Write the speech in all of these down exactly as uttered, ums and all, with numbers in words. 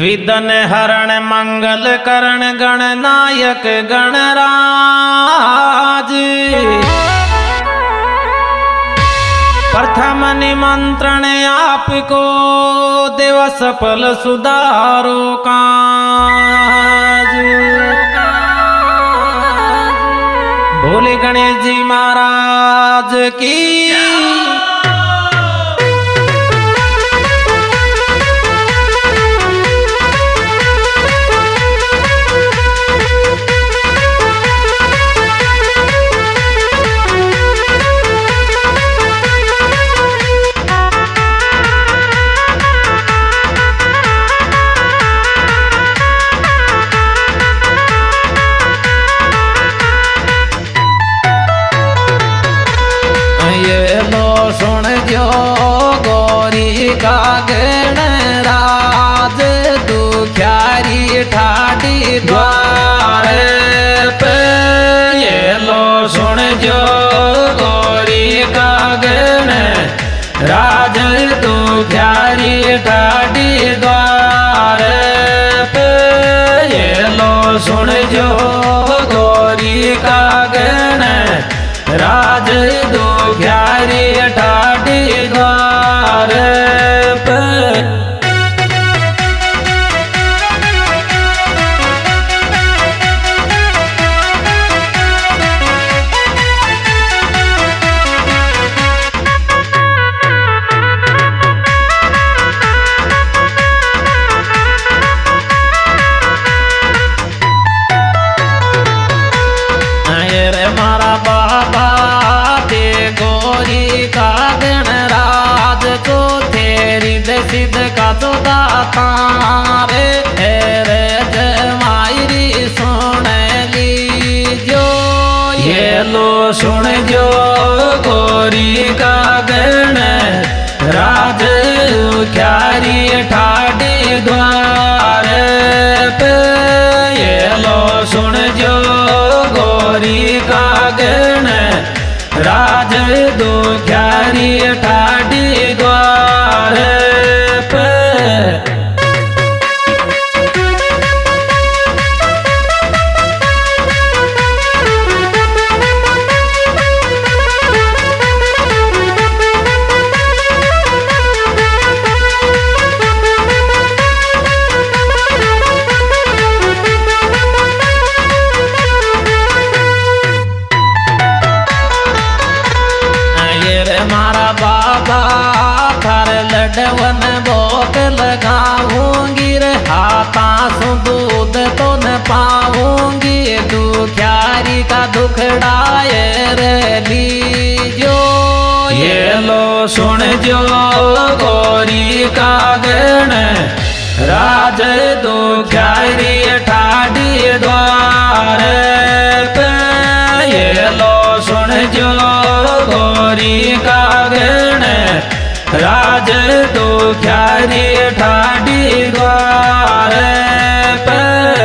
Within हरण मंगल करण गणनायक गणराज प्रथम निमंत्रण आपको देव सफल सुधारो काज। भोले गणेश जी महाराज की गणराज दुख्यारी ठाडी द्वार पे ये लो सुन जो गोरी का गण राज दुख्यारी ठाडी द्वार पे ये लो सुन जो गोरी का गण राज दुख्यारी ठाडी द्वार मारा बाबा दे गोरी का गणराज को तेरी सिद्ध का तो दाता रे रे जमायरी सुन लीजो ये लो सुन जो गोरी का गण राज क्यारी ठाडी द्वार पे ये लो सुन जो गोरी का गण राज दो क्यारी ठाडी द्वार पे मारा बाबा थार लडवन बहुत लगाऊंगी रे हाथा सु दूध तो न पाऊंगी दुख्यारी का दुखड़ाए रे लीजो ये लो सुन जो गोरी का गण राज दुख्यारी ठाडी द्वार पे ये लो सुन जो गोरी का गण राज दुख्यारी ठाडी द्वार पे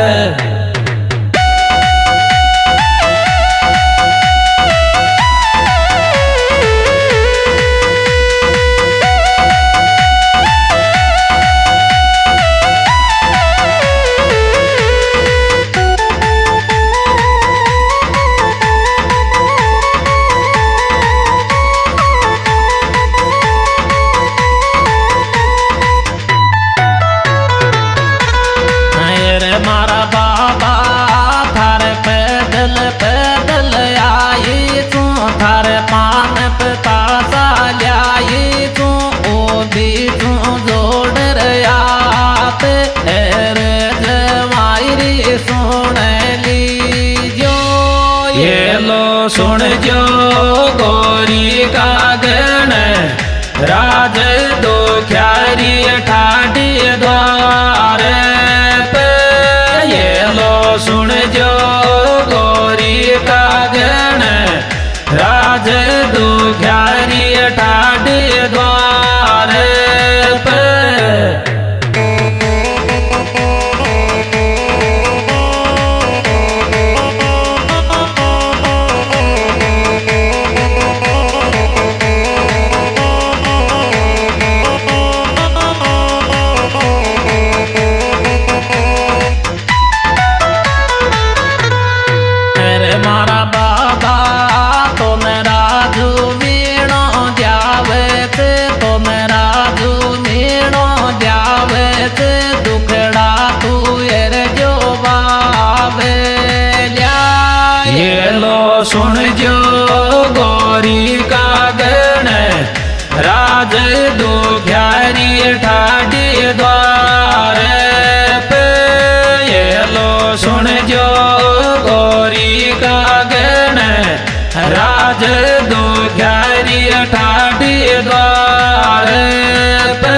मारा बाबा थार पैदल पैदल आई तू थार पान पतासा ल्याई तू ओ भी तू जोड़ रया पे रे जमायरी सुन लीजो ये लो सुन जो गोरी का गण राज दुख्यारी ठाडी द्वार पे ये लो सुन जो गोरी का गण राज दुख्यारी ठाडी द्वार पे गौरी का गण राज दुखियारी ठाडी द्वार पे ये लो सुन जो गौरी का गण राज दुखियारी ठाडी द्वार पे।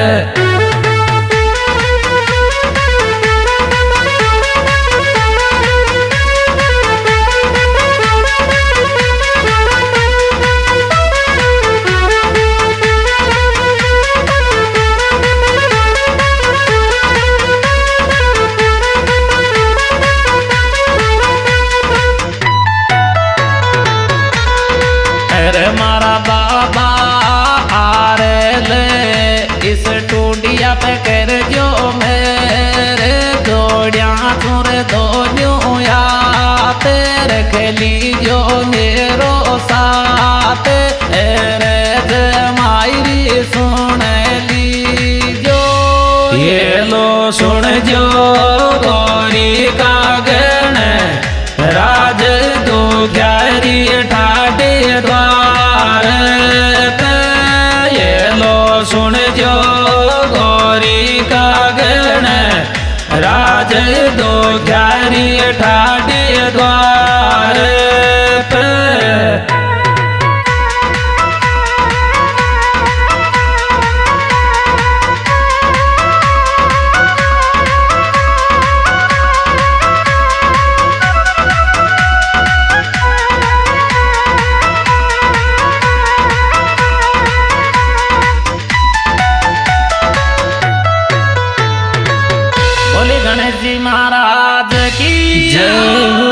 मारा बाबा आरे ले इस टूटिया पे कर जो मेरे दौड़िया तुर दोनों या तेरे खेली जो मेरो साथ रे जमाई सुन ली जो ये लो सुन जो गौरी का गण राज दुखियारी ठाडी द्वार पे ये लो सुन जो गौरी का गण राज दुखियारी ठाडी द्वार पे। गणेश जी महाराज की जय।